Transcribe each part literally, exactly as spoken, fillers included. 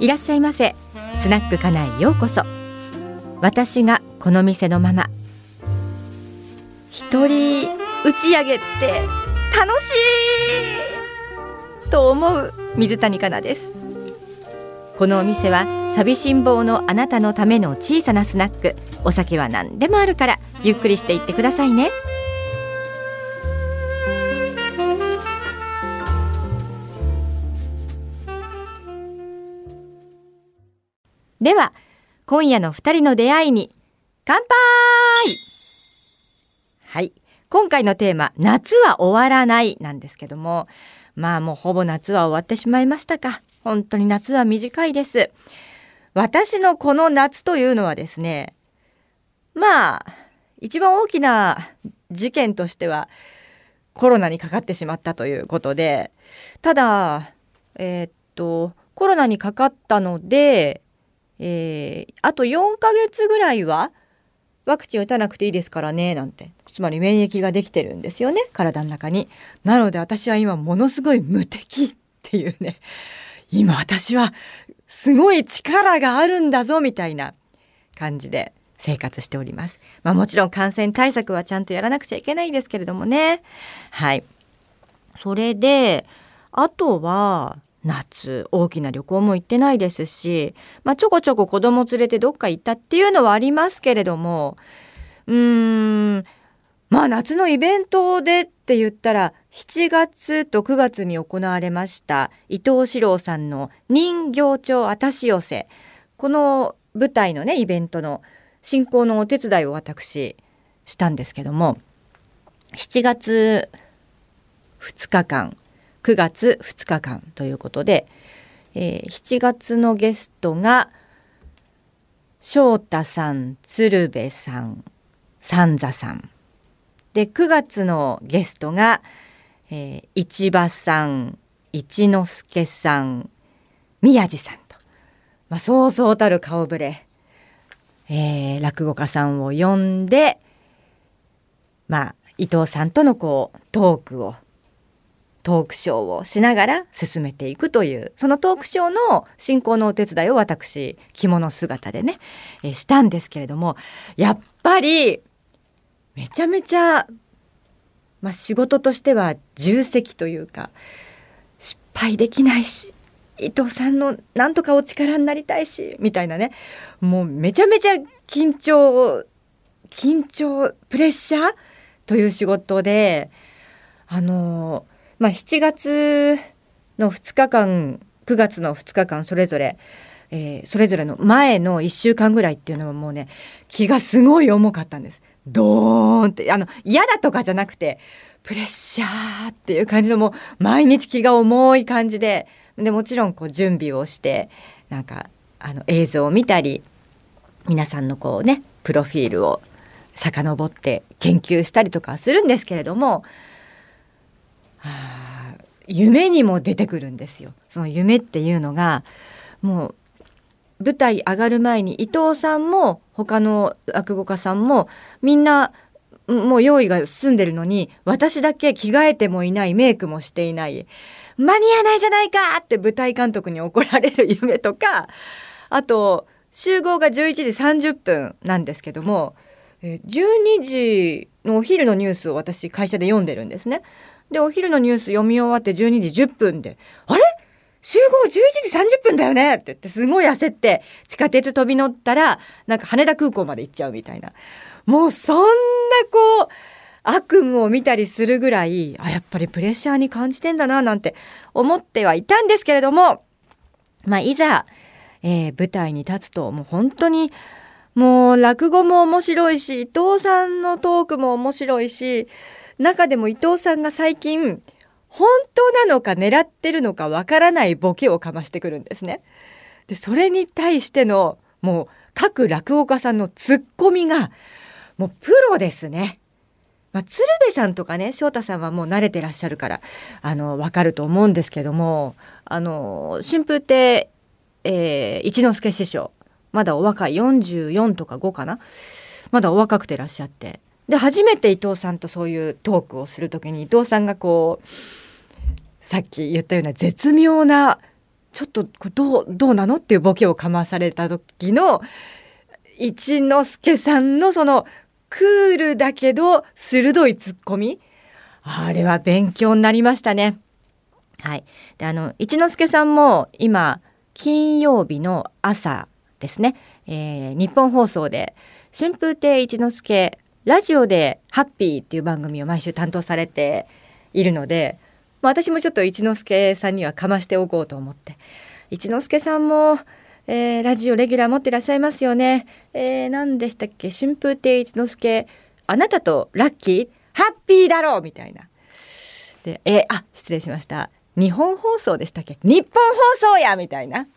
いらっしゃいませ。スナックかなへようこそ。私がこの店のママ。一人打ち上げって楽しいと思う水谷香奈です。このお店は寂しん坊のあなたのための小さなスナック。お酒は何でもあるからゆっくりしていってくださいね。では今夜のふたりの出会いに乾杯。はい、今回のテーマ、夏は終わらないなんですけども、まあもうほぼ夏は終わってしまいましたか。本当に夏は短いです。私のこの夏というのはですね、まあ一番大きな事件としてはコロナにかかってしまったということで、ただえー、っとコロナにかかったので、えー、あとよんかげつぐらいはワクチン打たなくていいですからねなんて、つまり免疫ができてるんですよね、体の中に。なので私は今ものすごい無敵っていうね、今私はすごい力があるんだぞみたいな感じで生活しております。まあもちろん感染対策はちゃんとやらなくちゃいけないですけれどもね。はい。それであとは夏大きな旅行も行ってないですし、まあ、ちょこちょこ子供連れてどっか行ったっていうのはありますけれども、うーんまあ夏のイベントでって言ったらしちがつとくがつに行われました伊藤四郎さんの人形町あたし寄せ、この舞台のねイベントの進行のお手伝いを私したんですけども、しちがつふつかかんくがつふつかかんということで、えー、しちがつのゲストが翔太さん、鶴瓶さん、三座さんで、くがつのゲストが、えー、市場さん、一之輔さん、宮治さんと、まあ、そうそうたる顔ぶれ、えー、落語家さんを呼んで、まあ、伊藤さんとのこうトークをトークショーをしながら進めていくという、そのトークショーの進行のお手伝いを私着物姿でね、えー、したんですけれども、やっぱりめちゃめちゃ、まあ、仕事としては重責というか、失敗できないし伊藤さんのなんとかお力になりたいしみたいなね、もうめちゃめちゃ緊張緊張プレッシャーという仕事で、あのーまあ、しちがつのふつかかんくがつのふつかかんそれぞれ、えー、それぞれの前のいっしゅうかんぐらいっていうのはもうね気がすごい重かったんです。ドーンって、あの嫌だとかじゃなくてプレッシャーっていう感じの、もう毎日気が重い感じで、でもちろんこう準備をしてなんかあの映像を見たり、皆さんのこうねプロフィールを遡って研究したりとかするんですけれども、はあ、夢にも出てくるんですよ。その夢っていうのが、もう舞台上がる前に伊藤さんも他の落語家さんもみんなもう用意が済んでるのに、私だけ着替えてもいない、メイクもしていない、間に合わないじゃないかって舞台監督に怒られる夢とか、あと集合がじゅういちじさんじゅっぷんなんですけども、じゅうにじのお昼のニュースを私会社で読んでるんですね。でお昼のニュース読み終わってじゅうにじじゅっぷんで、あれ集合じゅういちじさんじゅっぷんだよねって言って、すごい焦って地下鉄飛び乗ったらなんか羽田空港まで行っちゃうみたいな、もうそんなこう悪夢を見たりするぐらい、あやっぱりプレッシャーに感じてんだななんて思ってはいたんですけれども、まあいざ、えー、舞台に立つともう本当にもう落語も面白いし、伊藤さんのトークも面白いし、中でも伊藤さんが最近本当なのか狙ってるのかわからないボケをかましてくるんですね。でそれに対してのもう各落語家さんのツッコミがもうプロですね。まあ、鶴瓶さんとかね翔太さんはもう慣れてらっしゃるからあの分かると思うんですけども、あの春風亭、えー、一之輔師匠、まだお若いよんじゅうよんとかごかな、まだお若くてらっしゃって、で初めて伊藤さんとそういうトークをするときに伊藤さんがこうさっき言ったような絶妙なちょっとこれどう、どうなのっていうボケをかまされた時の一之輔さんのそのクールだけど鋭いツッコミ、あれは勉強になりましたね。はい。で、あの一之輔さんも今金曜日の朝ですね、えー、日本放送で春風亭一之輔ラジオでハッピーっていう番組を毎週担当されているので、まあ、私もちょっと一之輔さんにはかましておこうと思って、一之輔さんも、えー、ラジオレギュラー持ってらっしゃいますよね。えー、何でしたっけ、春風亭一之輔あなたとラッキーハッピーだろうみたいなで、えー、あ失礼しました、日本放送でしたっけ、日本放送やみたいな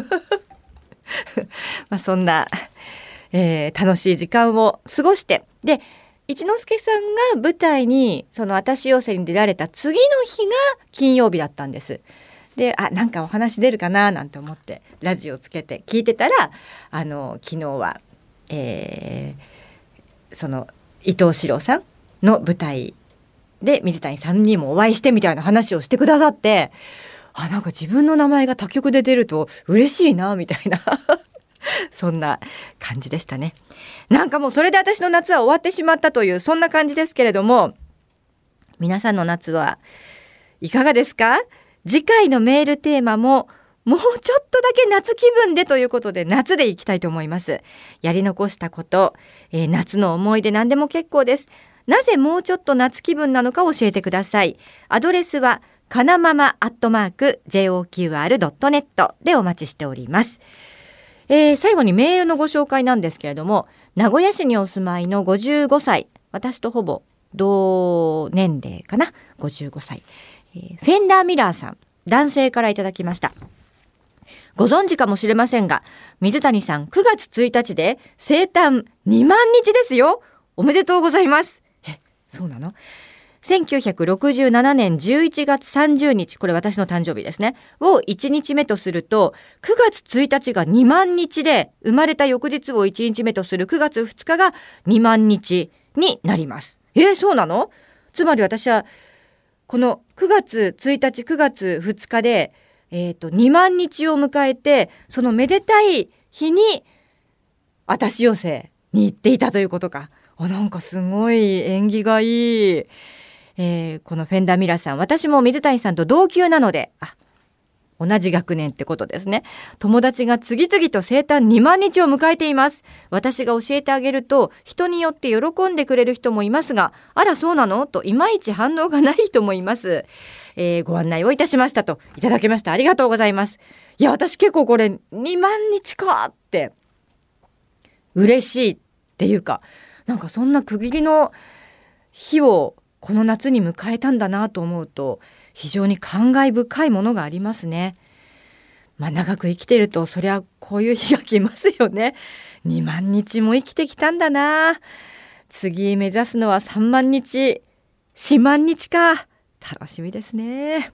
まあそんな、えー、楽しい時間を過ごして、で一之輔さんが舞台にその私寄せに出られた次の日が金曜日だったんです。で、あ、なんかお話出るかななんて思ってラジオつけて聞いてたら、あの昨日は、えー、その伊藤四郎さんの舞台で水谷さんにもお会いしてみたいな話をしてくださって、あ、なんか自分の名前が他局で出ると嬉しいなみたいなそんな感じでしたね。なんかもうそれで私の夏は終わってしまったというそんな感じですけれども、皆さんの夏はいかがですか？次回のメールテーマももうちょっとだけ夏気分でということで夏でいきたいと思います。やり残したこと、えー、夏の思い出何でも結構です。なぜもうちょっと夏気分なのか教えてください。アドレスはかなママアットマーク ジェイオーキューアールドットネット でお待ちしております。えー、最後にメールのご紹介なんですけれども、名古屋市にお住まいのごじゅうごさい、私とほぼ同年齢かな、ごじゅうごさい、えー、フェンダーミラーさん、男性からいただきました。ご存知かもしれませんが、水谷さんくがつついたちで生誕にまんにちですよ。おめでとうございます。え、そうなの？せんきゅうひゃくろくじゅうななねんじゅういちがつさんじゅうにち、これ私の誕生日ですねをいちにちめとすると、くがつついたちがにまんにちで、生まれた翌日をいちにちめとするくがつふつかがにまんにちになります。えー、そうなの？つまり私はこのくがつついたちくがつふつかで、えーと、にまんにちを迎えて、そのめでたい日に私寄せに行っていたということか。あ、なんかすごい縁起がいい。えー、このフェンダーミラーさん、私も水谷さんと同級なので、あ、同じ学年ってことですね。友達が次々と生誕にまんにちを迎えています。私が教えてあげると人によって喜んでくれる人もいますが、あらそうなのといまいち反応がない人もいます。えー、ご案内をいたしましたといただきました。ありがとうございます。いや、私結構これにまんにちかって嬉しいっていうか、なんかそんな区切りの日をこの夏に迎えたんだなと思うと、非常に感慨深いものがありますね。まあ長く生きてるとそりゃこういう日が来ますよね。にまんにちも生きてきたんだな。次目指すのはさんまんにち、よんまんにちか。楽しみですね。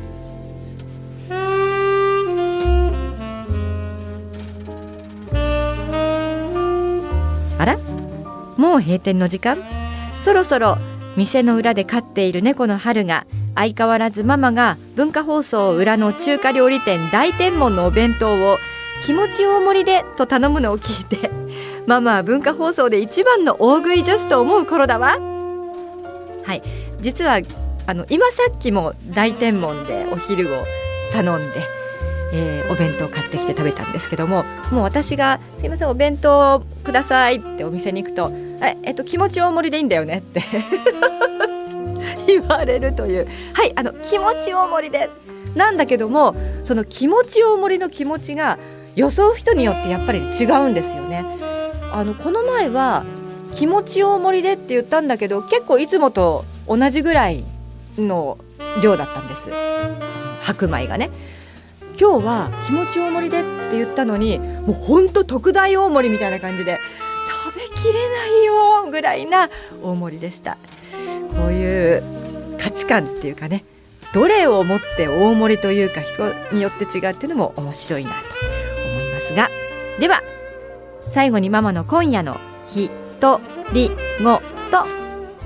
あら、もう閉店の時間。そろそろ店の裏で飼っている猫の春が、相変わらずママが文化放送裏の中華料理店大天門のお弁当を気持ち大盛りでと頼むのを聞いて、ママは文化放送で一番の大食い女子と思う頃だわ。はい、実はあの今さっきも大天門でお昼を頼んで、えー、お弁当買ってきて食べたんですけども、もう私がすいませんお弁当くださいってお店に行くと、え、えっと、気持ち大盛りでいいんだよねって言われるという、はい、あの気持ち大盛りでなんだけども、その気持ち大盛りの気持ちが予想人によってやっぱり違うんですよね。あのこの前は気持ち大盛りでって言ったんだけど、結構いつもと同じぐらいの量だったんです、白米がね。今日は気持ち大盛りでって言ったのに、もうほんと特大大盛りみたいな感じで食べきれないよぐらいな大盛りでした。こういう価値観っていうかね、どれをもって大盛りというか人によって違うっていうのも面白いなと思いますが、では最後にママの今夜のひとりごと。さ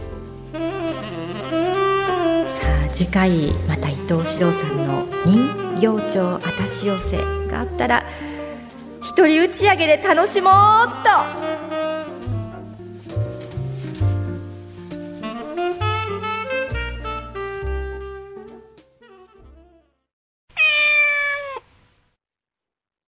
あ次回また伊藤四郎さんの人行長あたし寄せがあったら一人打ち上げで楽しもうっと。